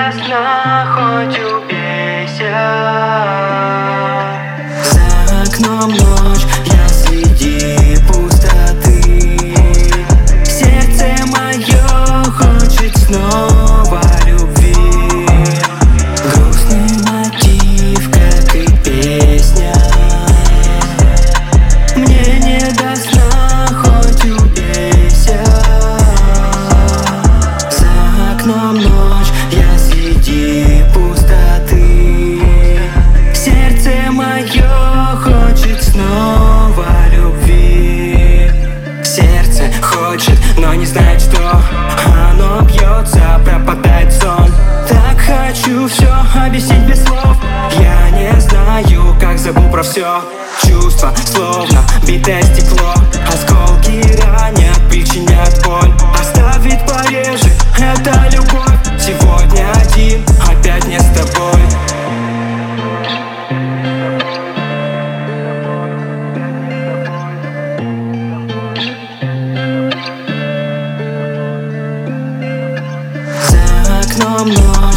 до сна, хоть убейся. За окном ночь, я среди пустоты. Сердце мое хочет снова любви. Грустный мотив, как и песня. Мне не до сна, хоть убейся. За окном ночь, я среди пустоты. Сердце мое хочет снова любви. Сердце хочет, но не знает, что оно бьется, пропадает сон. Так хочу все объяснить без слов. Я не знаю, как забыл про все. Чувства словно битое стекло. Осколки ранят, причиняют боль. Оставить порежет эта любовь. Сегодня один, опять не с тобой. За окном ночь.